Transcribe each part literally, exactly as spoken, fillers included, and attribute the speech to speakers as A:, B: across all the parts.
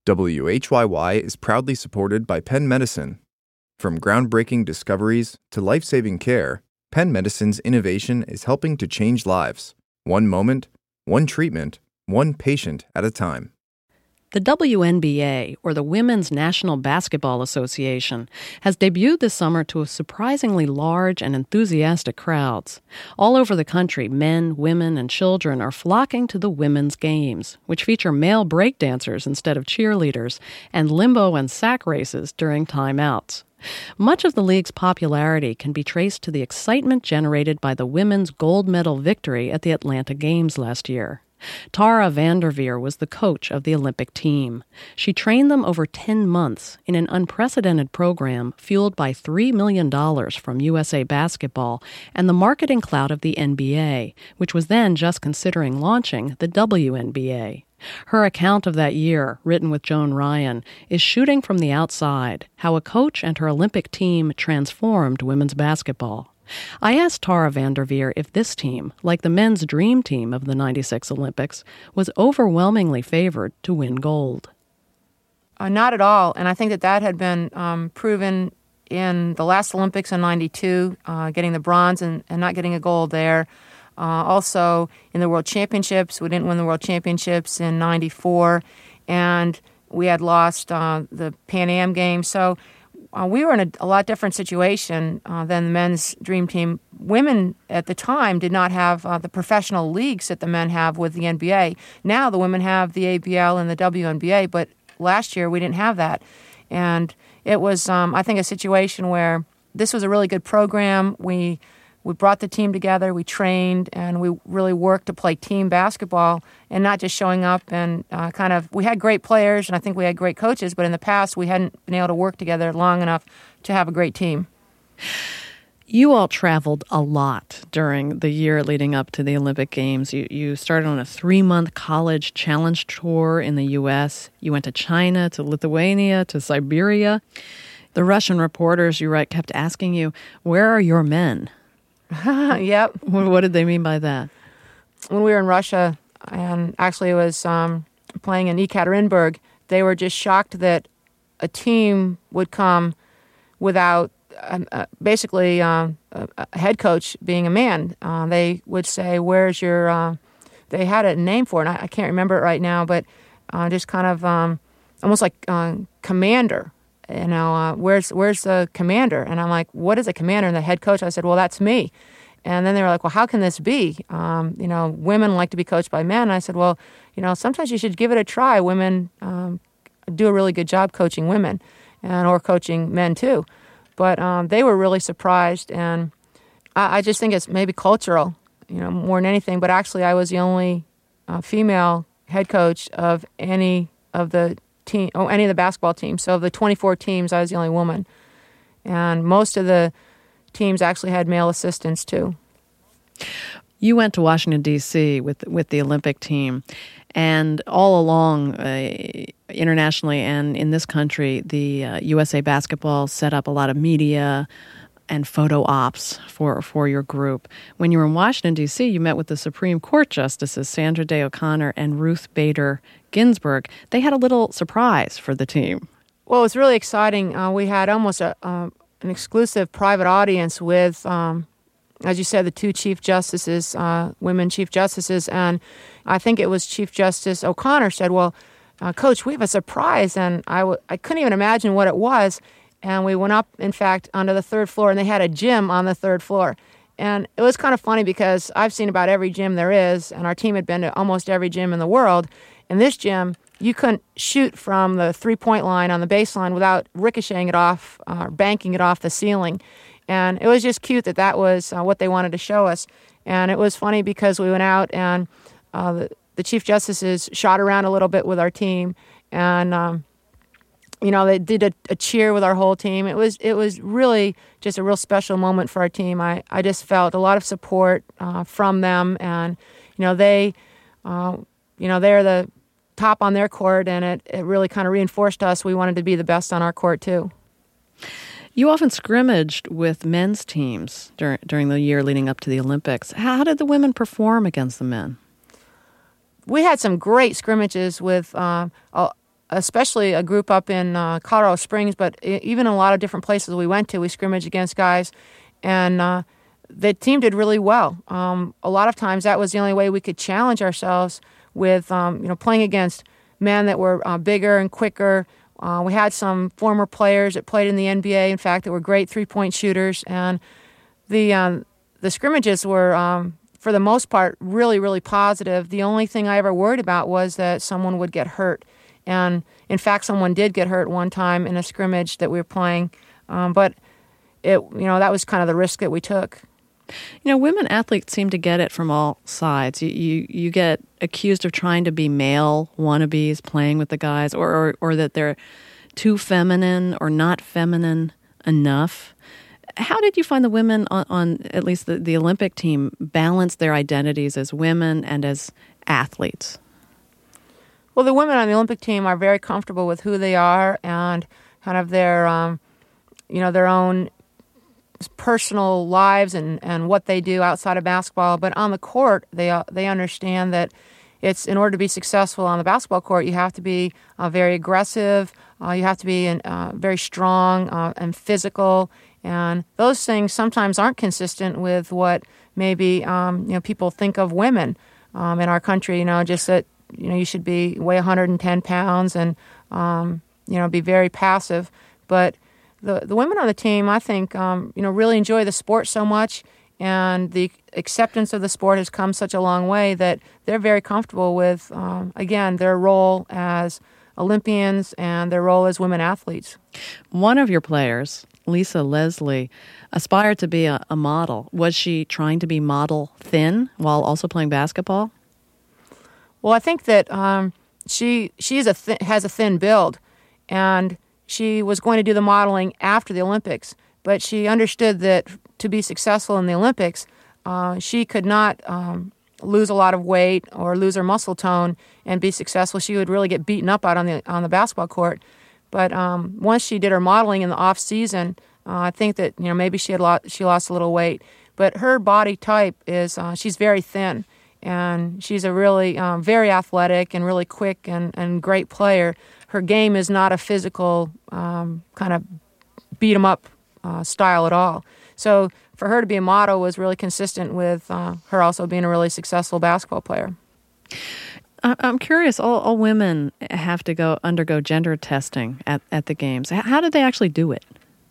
A: W H Y Y is proudly supported by Penn Medicine. From groundbreaking discoveries to life-saving care, Penn Medicine's innovation is helping to change lives, one moment, one treatment, one patient at a time.
B: The W N B A, or the Women's National Basketball Association, has debuted this summer to a surprisingly large and enthusiastic crowds. All over the country, men, women, and children are flocking to the women's games, which feature male breakdancers instead of cheerleaders, and limbo and sack races during timeouts. Much of the league's popularity can be traced to the excitement generated by the women's gold medal victory at the Atlanta Games last year. Tara Vanderveer was the coach of the Olympic team. She trained them over ten months in an unprecedented program fueled by three million dollars from U S A Basketball and the marketing clout of the N B A, which was then just considering launching the W N B A. Her account of that year, written with Joan Ryan, is shooting from the outside, how a coach and her Olympic team transformed women's basketball. I asked Tara Vanderveer if this team, like the men's dream team of the ninety-six Olympics, was overwhelmingly favored to win gold.
C: Uh, not at all, and I think that that had been um, proven in the last Olympics in ninety-two, uh, getting the bronze and, and not getting a gold there. Uh, also, in the World Championships, we didn't win the World Championships in ninety-four, and we had lost uh, the Pan Am Games. So uh, we were in a, a lot different situation uh, than the men's dream team. Women at the time did not have uh, the professional leagues that the men have with the N B A. Now the women have the A B L and the W N B A, but last year we didn't have that. And it was, um, I think, a situation where this was a really good program. We We brought the team together, we trained, and we really worked to play team basketball and not just showing up and uh, kind of, we had great players and I think we had great coaches, but in the past we hadn't been able to work together long enough to have a great team.
B: You all traveled a lot during the year leading up to the Olympic Games. You, you started on a three-month college challenge tour in the U S. You went to China, to Lithuania, to Siberia. The Russian reporters, you write, kept asking you, where are your men?
C: Yep.
B: What did they mean by that?
C: When we were in Russia, and actually it was um, playing in Ekaterinburg, they were just shocked that a team would come without uh, uh, basically uh, a, a head coach being a man. Uh, they would say, where's your, uh, they had a name for it, and I, I can't remember it right now, but uh, just kind of um, almost like uh, commander. You know, uh, where's where's the commander? And I'm like, what is a commander? And the head coach, I said, well, that's me. And then they were like, well, how can this be? Um, you know, women like to be coached by men. And I said, well, you know, sometimes you should give it a try. Women um, do a really good job coaching women and or coaching men too. But um, they were really surprised. And I, I just think it's maybe cultural, you know, more than anything. But actually, I was the only uh, female head coach of any of the team, oh, any of the basketball teams. So of the twenty-four teams, I was the only woman. And most of the teams actually had male assistants too.
B: You went to Washington, D C with with the Olympic team. And all along, uh, internationally and in this country, the uh, U S A Basketball set up a lot of media and photo ops for, for your group. When you were in Washington, D C, you met with the Supreme Court Justices Sandra Day O'Connor and Ruth Bader Ginsburg. They had a little surprise for the team.
C: Well, it was really exciting. Uh, we had almost a, uh, an exclusive private audience with, um, as you said, the two Chief Justices, uh, women Chief Justices, and I think it was Chief Justice O'Connor said, well, uh, Coach, we have a surprise, and I, w- I couldn't even imagine what it was. And we went up, in fact, onto the third floor, and they had a gym on the third floor. And it was kind of funny because I've seen about every gym there is, and our team had been to almost every gym in the world. In this gym, you couldn't shoot from the three-point line on the baseline without ricocheting it off or uh, banking it off the ceiling. And it was just cute that that was uh, what they wanted to show us. And it was funny because we went out, and uh, the, the Chief Justices shot around a little bit with our team, and um, you know, they did a, a cheer with our whole team. It was it was really just a real special moment for our team. I, I just felt a lot of support uh, from them, and you know they, uh, you know they're the top on their court, and it, it really kind of reinforced us. We wanted to be the best on our court too.
B: You often scrimmaged with men's teams during during the year leading up to the Olympics. How did the women perform against the men?
C: We had some great scrimmages with uh, especially a group up in uh, Colorado Springs, but even in a lot of different places we went to, we scrimmaged against guys, and uh, the team did really well. Um, a lot of times that was the only way we could challenge ourselves with, um, you know, playing against men that were uh, bigger and quicker. Uh, we had some former players that played in the N B A, in fact, that were great three-point shooters, and the um, the scrimmages were, um, for the most part, really, really positive. The only thing I ever worried about was that someone would get hurt. And, in fact, someone did get hurt one time in a scrimmage that we were playing. Um, but, it you know, that was kind of the risk that we took.
B: You know, women athletes seem to get it from all sides. You you, you get accused of trying to be male wannabes playing with the guys, or, or, or that they're too feminine or not feminine enough. How did you find the women on, on at least the, the Olympic team balance their identities as women and as athletes?
C: Well, the women on the Olympic team are very comfortable with who they are and kind of their, um, you know, their own personal lives and, and what they do outside of basketball. But on the court, they uh, they understand that it's in order to be successful on the basketball court, you have to be uh, very aggressive, uh, you have to be uh, very strong uh, and physical. And those things sometimes aren't consistent with what maybe um, you know people think of women um, in our country. You know, just that you know you should be weigh one hundred ten pounds and um, you know be very passive. But the the women on the team, I think, um, you know, really enjoy the sport so much, and the acceptance of the sport has come such a long way that they're very comfortable with um, again their role as Olympians and their role as women athletes.
B: One of your players, Lisa Leslie, aspired to be a, a model. Was she trying to be model thin while also playing basketball?
C: Well, I think that um, she she's a th- has a thin build, and she was going to do the modeling after the Olympics. But she understood that to be successful in the Olympics, uh, she could not um, lose a lot of weight or lose her muscle tone and be successful. She would really get beaten up out on the on the basketball court. But um, once she did her modeling in the off season, uh, I think that you know maybe she had lost, she lost a little weight. But her body type is uh, she's very thin, and she's a really um, very athletic and really quick and, and great player. Her game is not a physical um, kind of beat 'em up uh, style at all. So for her to be a model was really consistent with uh, her also being a really successful basketball player.
B: I'm curious, all, all women have to go undergo gender testing at, at the games. How did they actually do it?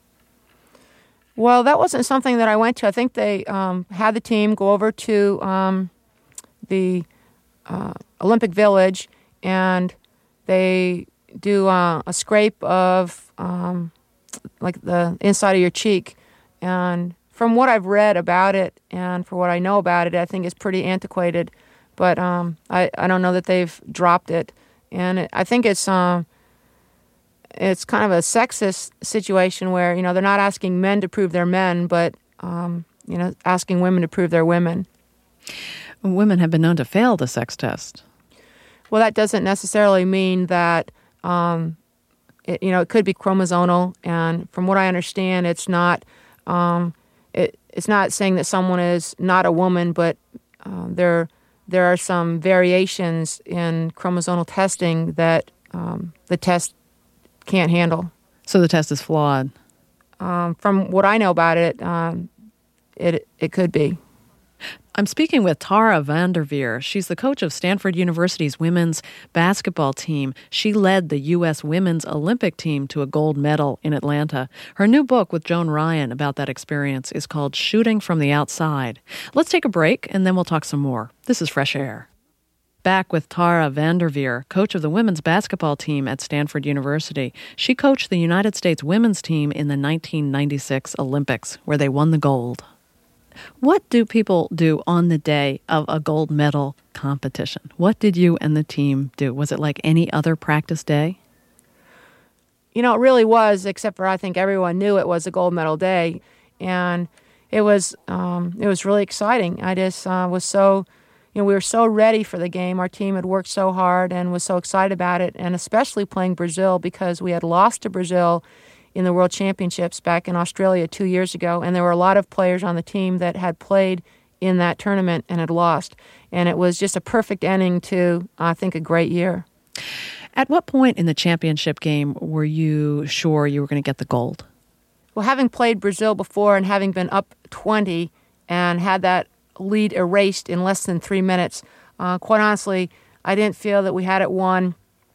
C: Well, that wasn't something that I went to. I think they um, had the team go over to um, the uh, Olympic Village, and they do uh, a scrape of um, like the inside of your cheek. And from what I've read about it and for what I know about it, I think it's pretty antiquated. But um, I, I don't know that they've dropped it. And it, I think it's um, it's kind of a sexist situation where, you know, they're not asking men to prove they're men, but, um, you know, asking women to prove they're women.
B: Women have been known to fail the sex test.
C: Well, that doesn't necessarily mean that, um, it, you know, it could be chromosomal. And from what I understand, it's not, um, it, it's not saying that someone is not a woman, but uh, they're There are some variations in chromosomal testing that um, the test can't handle.
B: So the test is flawed?
C: Um, from what I know about it, um, it it could be.
B: I'm speaking with Tara Vanderveer. She's the coach of Stanford University's women's basketball team. She led the U S women's Olympic team to a gold medal in Atlanta. Her new book with Joan Ryan about that experience is called Shooting from the Outside. Let's take a break, and then we'll talk some more. This is Fresh Air. Back with Tara Vanderveer, coach of the women's basketball team at Stanford University. She coached the United States women's team in the nineteen ninety-six Olympics, where they won the gold. What do people do on the day of a gold medal competition? What did you and the team do? Was it like any other practice day?
C: You know, it really was, except for I think everyone knew it was a gold medal day. And it was um, it was really exciting. I just uh, was so, you know, we were so ready for the game. Our team had worked so hard and was so excited about it, and especially playing Brazil because we had lost to Brazil in the World Championships back in Australia two years ago, and there were a lot of players on the team that had played in that tournament and had lost. And it was just a perfect ending to, I think, a great year.
B: At what point in the championship game were you sure you were going to get the gold?
C: Well, having played Brazil before and having been up twenty and had that lead erased in less than three minutes, uh, quite honestly, I didn't feel that we had it won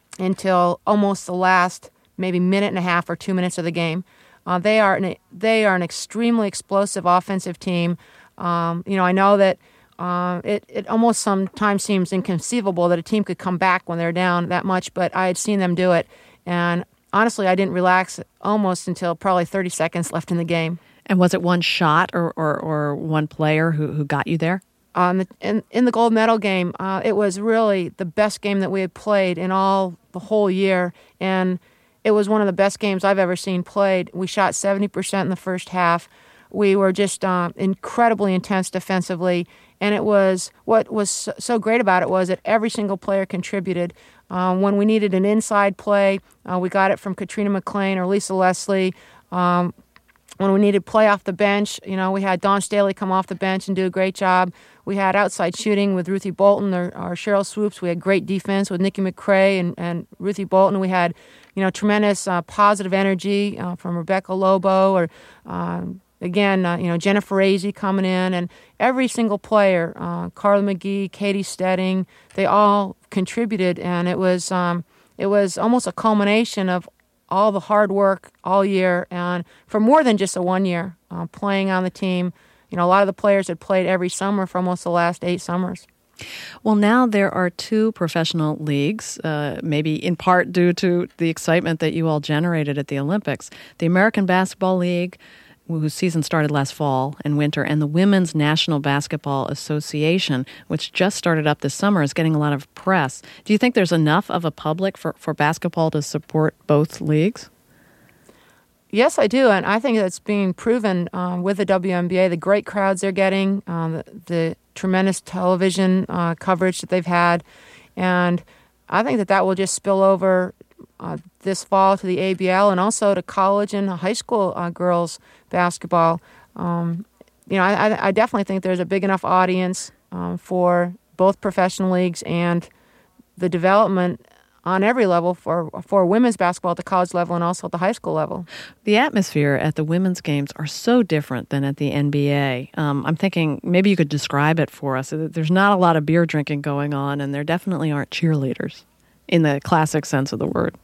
C: until almost the last maybe minute and a half or two minutes of the game. Uh, they are an, they are an extremely explosive offensive team. Um, you know, I know that uh, it, it almost sometimes seems inconceivable that a team could come back when they're down that much, but I had seen them do it. And honestly, I didn't relax almost until probably thirty seconds left in the game.
B: And was it one shot or, or, or one player who, who got you there?
C: Um, in, in the gold medal game, uh, it was really the best game that we had played in all the whole year. And it was one of the best games I've ever seen played. We shot seventy percent in the first half. We were just uh, incredibly intense defensively. And it was what was so great about it was that every single player contributed. Um, when we needed an inside play, uh, we got it from Katrina McLean or Lisa Leslie. Um, when we needed play off the bench, you know, we had Dawn Staley come off the bench and do a great job. We had outside shooting with Ruthie Bolton or, or Cheryl Swoops. We had great defense with Nikki McCrae and, and Ruthie Bolton. We had, you know, tremendous uh, positive energy uh, from Rebecca Lobo or, um, again, uh, you know, Jennifer Azzi coming in. And every single player, uh, Carla McGee, Katie Stedding, they all contributed. And it was um, it was almost a culmination of all the hard work all year, and for more than just a one year uh, playing on the team. You know, a lot of the players had played every summer for almost the last eight summers.
B: Well, now there are two professional leagues, uh, maybe in part due to the excitement that you all generated at the Olympics. The American Basketball League, whose season started last fall and winter, and the Women's National Basketball Association, which just started up this summer, is getting a lot of press. Do you think there's enough of a public for, for basketball to support both leagues?
C: Yes, I do, and I think that's being proven um, with the W N B A, the great crowds they're getting, um, the, the tremendous television uh, coverage that they've had, and I think that that will just spill over uh, this fall to the A B L and also to college and high school uh, girls basketball. Um, you know, I, I definitely think there's a big enough audience um, for both professional leagues and the development on every level for for women's basketball at the college level and also at the high school level.
B: The atmosphere at the women's games are so different than at the N B A. Um, I'm thinking maybe you could describe it for us. There's not a lot of beer drinking going on, and there definitely aren't cheerleaders in the classic sense of the word.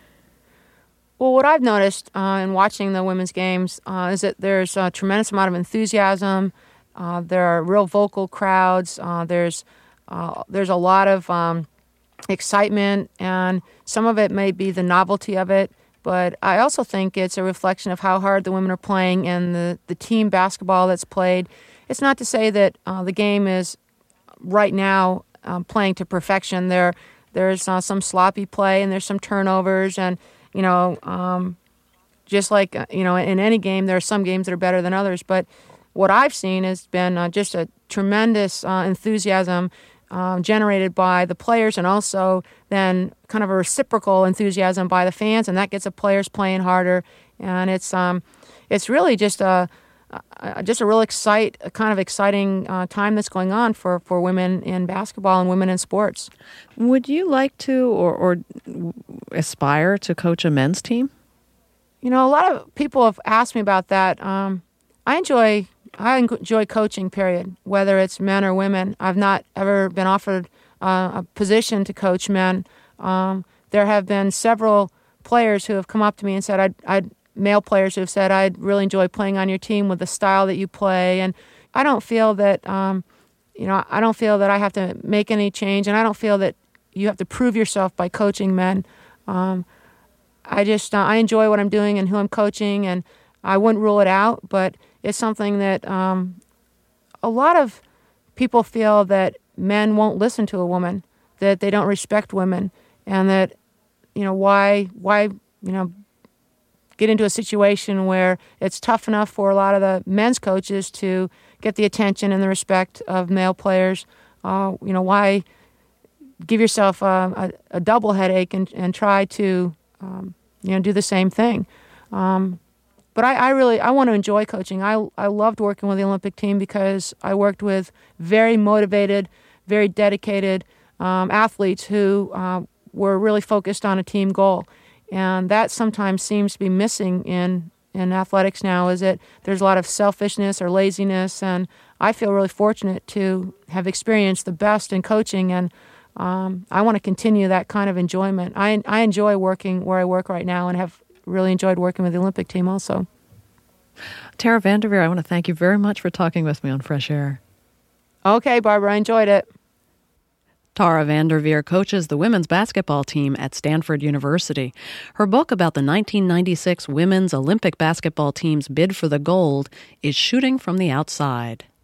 C: Well, what I've noticed uh, in watching the women's games uh, is that there's a tremendous amount of enthusiasm. Uh, there are real vocal crowds. Uh, there's uh, there's a lot of um, excitement, and some of it may be the novelty of it, but I also think it's a reflection of how hard the women are playing and the, the team basketball that's played. It's not to say that uh, the game is right now um, playing to perfection. There, there's uh, some sloppy play and there's some turnovers, and you know, um, just like uh, you know, in any game, there are some games that are better than others. But what I've seen has been uh, just a tremendous uh, enthusiasm Uh, generated by the players, and also then kind of a reciprocal enthusiasm by the fans, and that gets the players playing harder. And it's um, it's really just a, a just a real excite, a kind of exciting uh, time that's going on for, for women in basketball and women in sports.
B: Would you like to or, or aspire to coach a men's team?
C: You know, a lot of people have asked me about that. Um, I enjoy. I enjoy coaching, period, whether it's men or women. I've not ever been offered uh, a position to coach men. Um, there have been several players who have come up to me and said, I'd, I'd, male players who have said, I'd really enjoy playing on your team with the style that you play. And I don't feel that, um, you know, I don't feel that I have to make any change, and I don't feel that you have to prove yourself by coaching men. Um, I just, uh, I enjoy what I'm doing and who I'm coaching, and I wouldn't rule it out, but it's something that um, a lot of people feel that men won't listen to a woman, that they don't respect women, and that, you know, why, why, you know, get into a situation where it's tough enough for a lot of the men's coaches to get the attention and the respect of male players. Uh, you know, why give yourself a, a, a double headache and, and try to, um, you know, do the same thing. Um, But I, I really, I want to enjoy coaching. I, I loved working with the Olympic team because I worked with very motivated, very dedicated um, athletes who uh, we're really focused on a team goal. And that sometimes seems to be missing in, in athletics now, is that there's a lot of selfishness or laziness. And I feel really fortunate to have experienced the best in coaching, and um, I want to continue that kind of enjoyment. I, I enjoy working where I work right now and have really enjoyed working with the Olympic team also.
B: Tara VanDerveer, I want to thank you very much for talking with me on Fresh Air.
C: Okay, Barbara, I enjoyed it.
B: Tara VanDerveer coaches the women's basketball team at Stanford University. Her book about the nineteen ninety-six women's Olympic basketball team's bid for the gold is Shooting from the Outside.